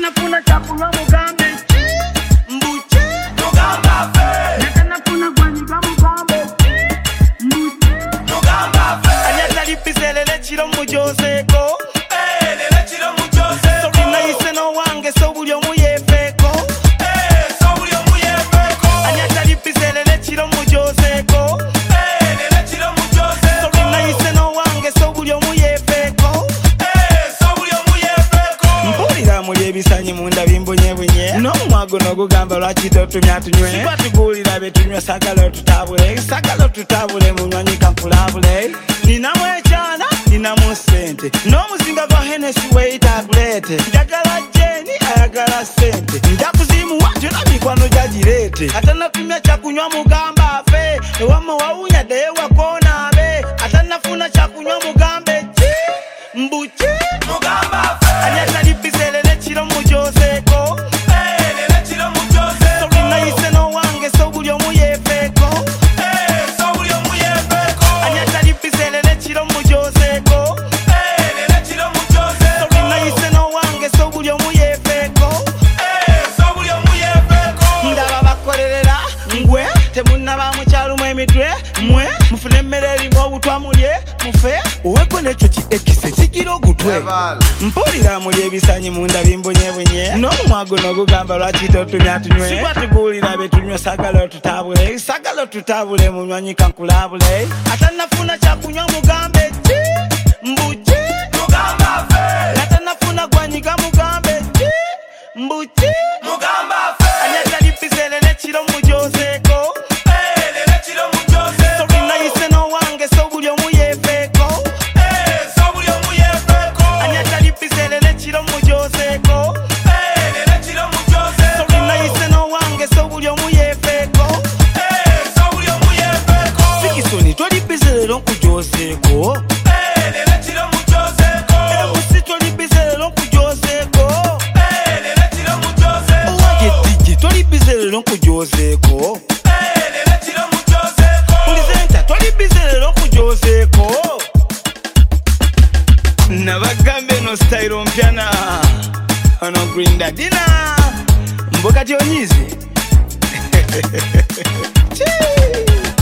Natanafuna chakula mugambe mbuche Mugamba fe natanafuna gwanyiga mugambe mbuche Mugamba fe anyata lipiselele chilo mujoseko lele chilo mujoseko Sorina iseno wange so buli omu yefeko so buli omu yefeko anyata lipiselele chilo mujoseko lele chilo mujoseko Sorina iseno wange so buli omu yefeko so buli omu yefeko mpulira muli ebisanyi munda bimbonyebonye n'omwago n'ogugamba lwaki totumya tunywe siba tugulira betunywa sagala otutabule munywanyi kankulabule ninamu ekyana ninamu sente n'omuzinga gwa henesi weitagulete njagala jeni ayagala sente nja kuzimuwa gyona mikwano gyagireete atanatumya kyakunywa mugamba afe ewama wawunya ddeyo wakonaabe atanafuna kyakunywa mugambe ki mbuki Mugamba fe anyatalipiselele kiro mujoseko lele chilo mujoseko Sorina iseno wange so buli omu yefeko so buli omu yefeko anyatalipiselele kiro mujoseko lele chilo mujoseko Sorina iseno wange so buli omu yefeko so buli omu yefeko ndaba bakolerera ngwe temunaba mukyalumu emitwe mwe mufune emmere erimu obutwa mulye mufe oweko nekyo ekise kigira ogutwe mpulira muli ebisanyi munda bimbonyebonye n'omwago n'ogugamba lwaki totumya tunywe siba tugulira betunywa sagala otutabule munywanyi kankulabule atanafuna kyakunywa mugambe ki mbuki Mugamba fe atanafuna gwanyiga mugambe ki mbuki Mugamba fe anyatalipiselele kiro mujoseko lele chilo mujoseko Sorina iseno wange so buli omu yefeko so buli omu yefeko anyatalipiselele kiro mujoseko lele chilo mujoseko Sorina iseno wange so buli omu yefeko so buli omu yefeko sikisoni tolipiselelo nkujoseko lele chilo mujoseko emusi tolipiselelo nkujoseko lele chilo mujoseko owagetiji tolipiselelo nkujoseko lele chilo mujoseko pulizenta tolipiselelo nkujoseko nabagambe no style mpyana ono green dadina mboka tyonyizi